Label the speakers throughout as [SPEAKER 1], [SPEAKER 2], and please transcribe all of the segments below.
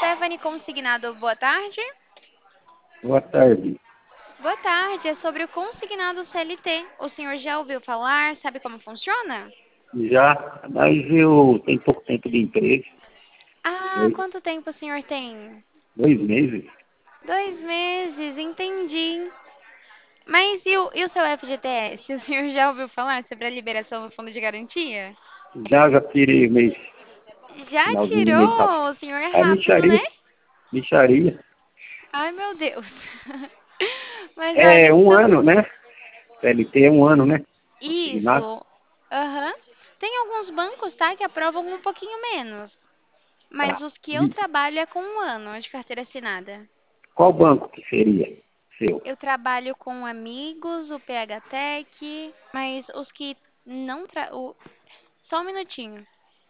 [SPEAKER 1] Stephanie Consignado, boa tarde.
[SPEAKER 2] Boa tarde.
[SPEAKER 1] Boa tarde, é sobre o consignado CLT. O senhor já ouviu falar? Sabe como funciona?
[SPEAKER 2] Já, mas eu tenho pouco tempo de emprego,
[SPEAKER 1] Ah,
[SPEAKER 2] dois,
[SPEAKER 1] quanto tempo o senhor tem?
[SPEAKER 2] 2 meses.
[SPEAKER 1] 2 meses, entendi. Mas e o seu FGTS? O senhor já ouviu falar sobre a liberação do fundo de garantia?
[SPEAKER 2] Já tirei o mês,
[SPEAKER 1] Já
[SPEAKER 2] finalzinho do mês passado.
[SPEAKER 1] tirou? O senhor é
[SPEAKER 2] É
[SPEAKER 1] rápido, né?
[SPEAKER 2] micharia.
[SPEAKER 1] Ai, meu Deus. Mas olha,
[SPEAKER 2] É um
[SPEAKER 1] então,
[SPEAKER 2] ano, né? CLT é um ano, né? Consignado.
[SPEAKER 1] isso. Aham. Tem alguns bancos, tá, que aprovam um pouquinho menos. Mas
[SPEAKER 2] Tá.
[SPEAKER 1] os que eu
[SPEAKER 2] E
[SPEAKER 1] trabalho é com 1 ano de carteira assinada.
[SPEAKER 2] qual banco que seria seu?
[SPEAKER 1] Eu trabalho com Amigos, o PHTech, mas os que não Só um minutinho.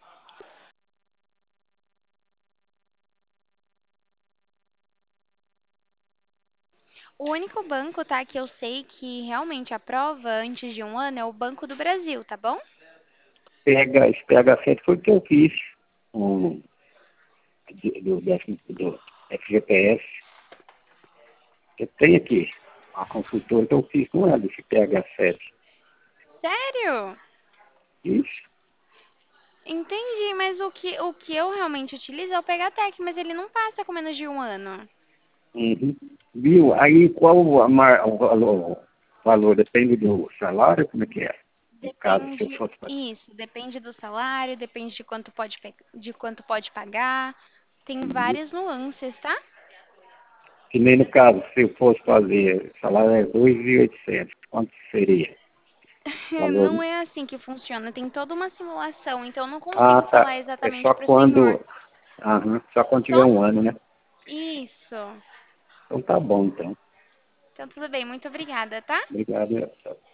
[SPEAKER 1] O único banco, tá, que eu sei que realmente aprova antes de 1 ano é o Banco do Brasil, tá bom?
[SPEAKER 2] Esse PH7 foi o que eu fiz um, do FGTS. Eu tenho aqui a consultora que eu fiz com ela, esse PH7.
[SPEAKER 1] Sério?
[SPEAKER 2] Isso.
[SPEAKER 1] Entendi, mas o que eu realmente utilizo é o PHTech, mas ele não passa com menos de 1 ano.
[SPEAKER 2] Uhum. Viu? Aí qual o valor? Depende do salário, como é que é? No caso, se eu
[SPEAKER 1] Depende,
[SPEAKER 2] fosse fazer.
[SPEAKER 1] isso, depende do salário, depende de quanto de quanto pode pagar. Tem
[SPEAKER 2] Uhum.
[SPEAKER 1] várias nuances, tá?
[SPEAKER 2] Que nem no caso, se eu fosse fazer, o salário é 2.800, quanto seria o valor?
[SPEAKER 1] Não é assim que funciona, tem toda uma simulação, então eu não
[SPEAKER 2] Ah,
[SPEAKER 1] consigo
[SPEAKER 2] tá.
[SPEAKER 1] falar
[SPEAKER 2] É
[SPEAKER 1] exatamente
[SPEAKER 2] só
[SPEAKER 1] para o senhor.
[SPEAKER 2] quando. Aham, só quando tiver
[SPEAKER 1] Só
[SPEAKER 2] 1 ano, né?
[SPEAKER 1] isso.
[SPEAKER 2] Então tá bom, então.
[SPEAKER 1] Então tudo bem, muito obrigada, tá?
[SPEAKER 2] Obrigado.